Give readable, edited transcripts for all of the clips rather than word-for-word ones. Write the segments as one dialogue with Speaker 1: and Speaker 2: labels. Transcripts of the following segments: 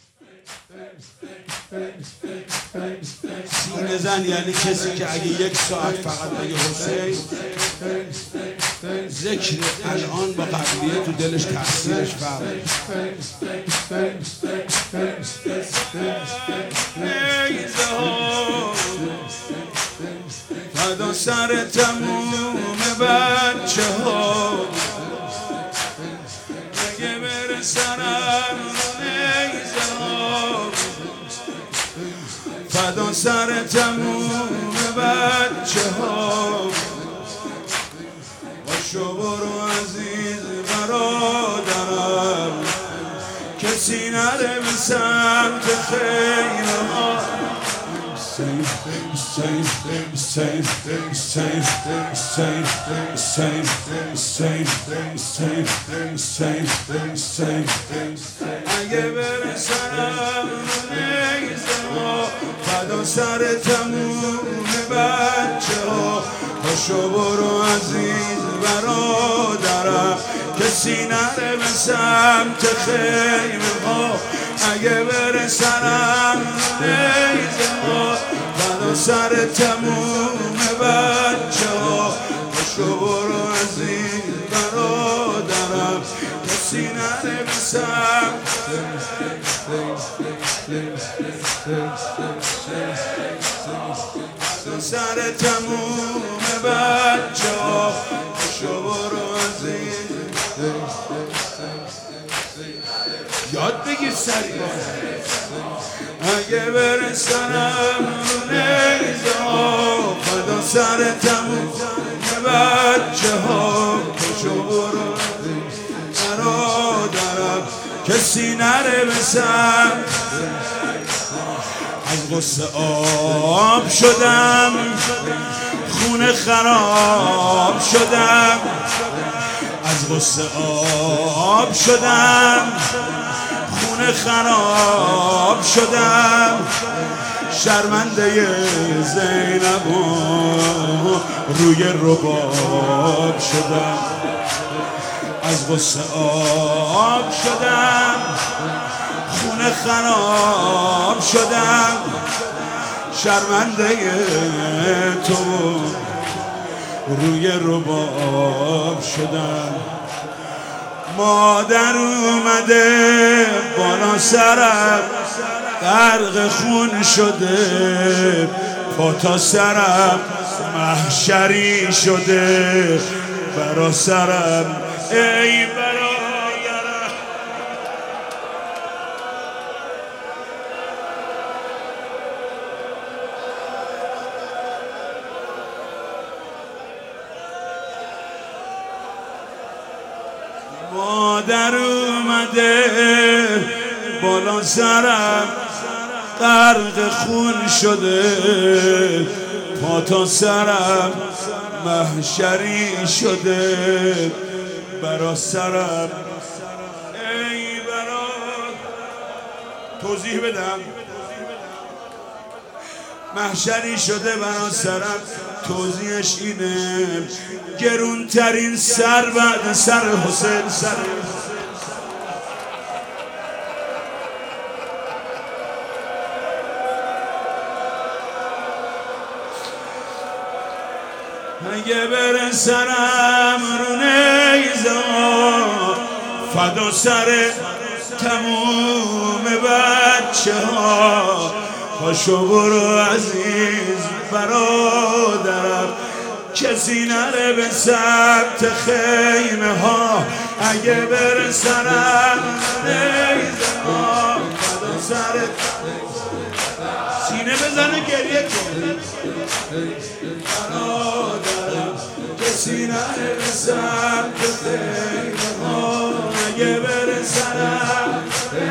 Speaker 1: سینه زن یعنی کسی که اگه یک ساعت فقط بگه حسین، ذکر الان با قبلیه تو دلش تاثیرش فرق. فدا سر تموم بچه ها، اگه برسنم نیزه ها. فدا سر تموم بچه ها، باشو برو عزیز برادرم، کسی نره به سمت خیمه ها. اگه برسنم نیزه ها، فدا سر تموم بچه ها، پاشو برو عزیز برادرم، کسی نره به سمت خیمه ها. اگه برسنم نیزه ها، فدا سر تموم بچه ها، پاشو برو عزیز برادرم، کسی نره به سمت سر تموم بچه ها، پاشو برو عزیز. یاد بگیر سریع اگه برسنم نیزه ها، فدا سر تموم بچه ها، پاشو برو برادرم، کسی نره به سمت. از غصه آب شدم، خونه خراب شدم، از غصه آب شدم، خونه خراب شدم، شرمنده زینب روی رباب شدم. از غصه آب شدم، خونه خراب شدم، شرمنده تو روی رباب شدم. مادر اومده بالا سرم، غرق خون شده، پا تا سرم محشری شده برا سرم. ای برادرم مادر اومده بالا سرم، غرق خون شده، پا تا سرم محشری شده برا سرم. ای برا توضیح بدم، محشری شده برا سرم. توضیحش اینه گرونترین سر بعد سر حسین سر. اگه برسنم رو نیزه ها، فدا سر تموم بچه ها، پاشو برو عزیز برادرم، کسی نره به سمت خیمه ها. اگه برسنم نیزه ها، فدا سر سینه بزنه گریه کن برادرم، کسی نره به سمت خیمه ها. اگه برسنم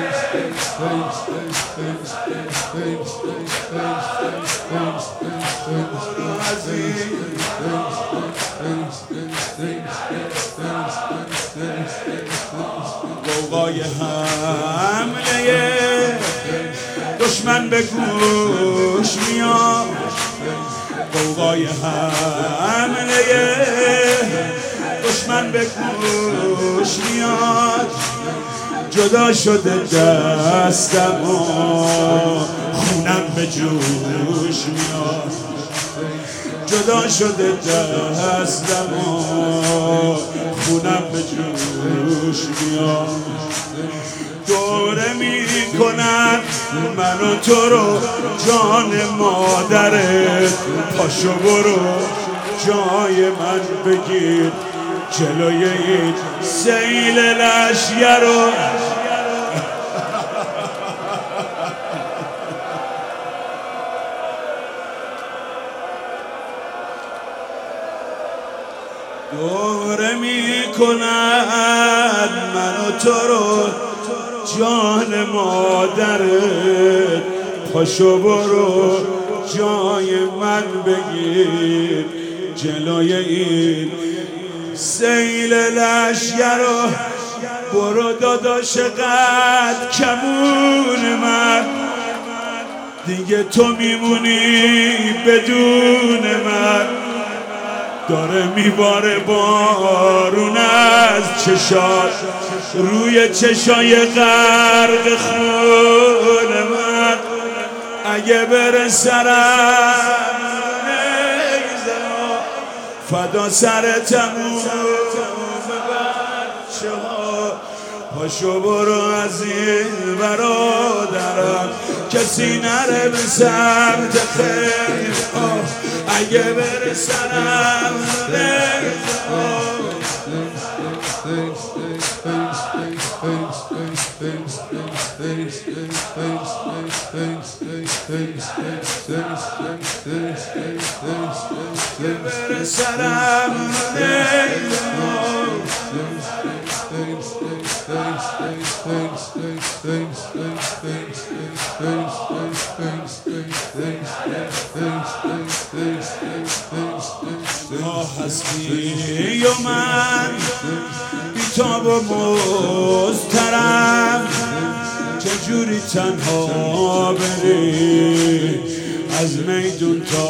Speaker 1: قوقای حمله دشمن به گوش میاد، قوقای حمله دشمن به گوش میاد، جدا شده دستم و خونم به جوش میاد، جدا شده دستم و خونم به جوش میاد. دوره میکنن من و تو رو جان مادرت، پاشو برو جای من بگیر جلوی این سیل لشگر رو. دوره میکنن من و تو رو جان مادرت، پاشو برو جای من بگیر جلوی این سیل لشگر رو. برو داداش قد کمون من، دیگه تو میمونی بدون من. داره میباره بارون از چشات روی چشای غرق خون من. اگه بره سرم فدا سر تموم بچه ها، پاشو برو از این برادرم کسی نره به سمت خیلی. اگه بره سرم بره سرم هستی و من بیتاب و مضطرب، چجوری تنها بری از میدون تا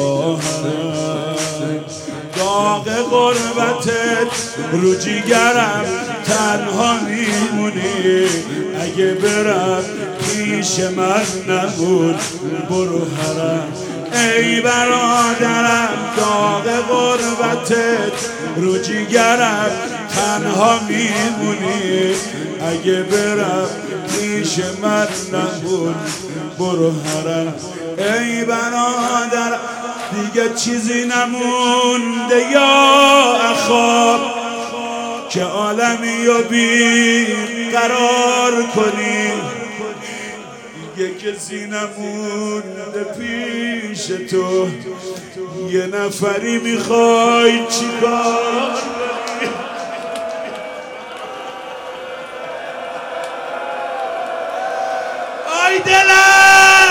Speaker 1: حرم. داغ غربتت رو جیگرم تنها میمونی. اگه برم پیش من نمون برو حرم. ای برادرم داغ غربتت رو جیگرم تنها میمونی. اگه برم پیش من نمون برو حرم. ای برادرم دیگه چیزی نمونده یا اخا که عالمی رو بی قرار کنی. دیگه کسی نمونده پیش تو، یه نفری میخوای چیکار کنی؟ آی دلم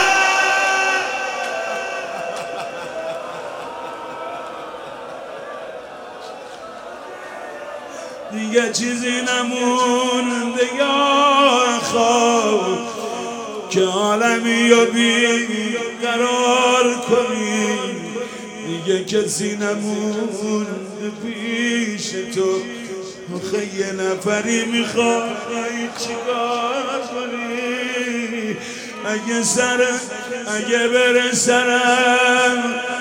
Speaker 1: دیگه چیزی نمونده یا خواب که عالمی رو بی قرار کنی. دیگه کسی نمونده پیش تو، آخه یه نفری میخوای چیکار کنی؟ اگه بره سرم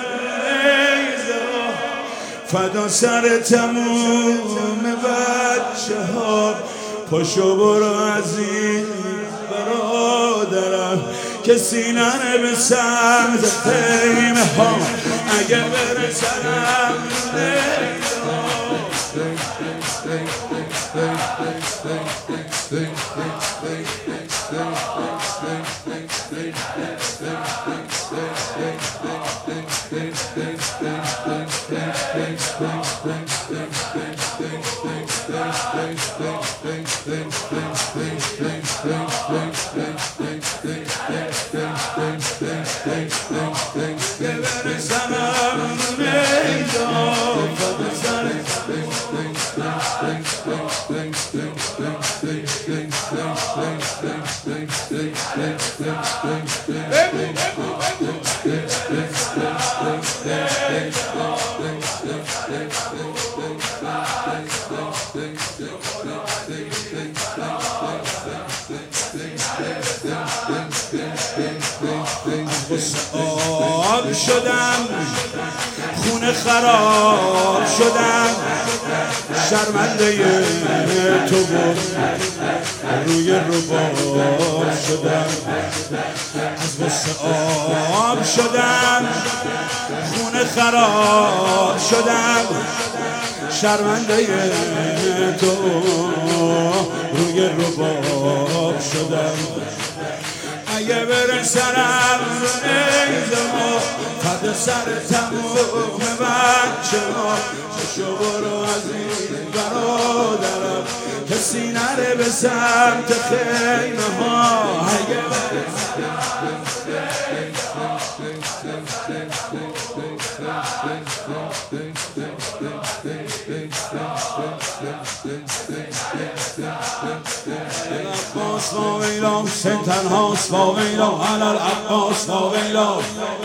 Speaker 1: فدا سر تموم بچه ها، پاشو برو از این برادرم کسی نره به سمت خیمه ها. اگه بره سرم غصه آب شدم، خونه خراب شدم، شرمنده تو بود روی رباب شدم. از غصه آب شدم، خونه خراب شدم، شرمنده تو روی رباب شدم. اگه بره سرم ایزما فد سر تموم بچه ها، شو برو عزیز برادرم کسی نره به سمت خیمه ها. اگه بره سرم العباس و ویلا سن تنهاست و ویلا علی العباس و ویلا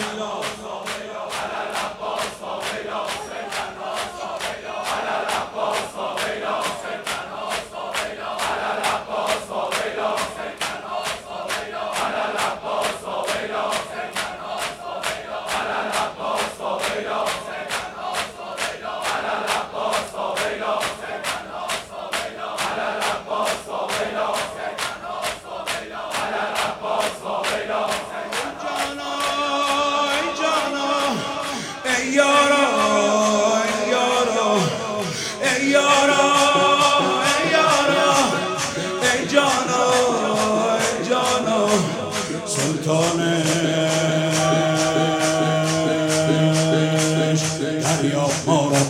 Speaker 1: سلطانش دریاب ما را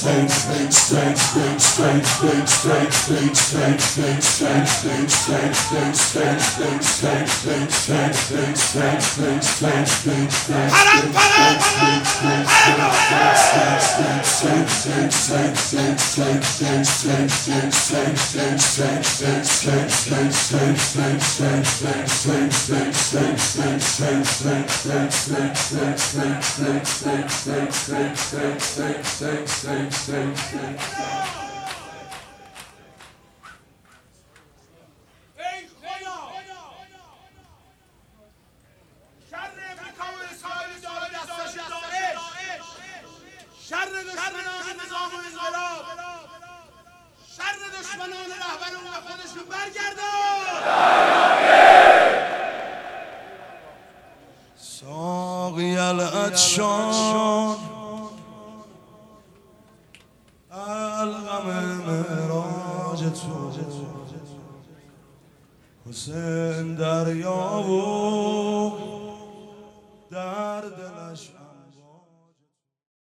Speaker 2: شر دشمنان نظام و انقلاب، شر دشمنان رهبران و خودشون برگردان.
Speaker 1: ساقی العطشان الغم معراج تو، حسین دریا و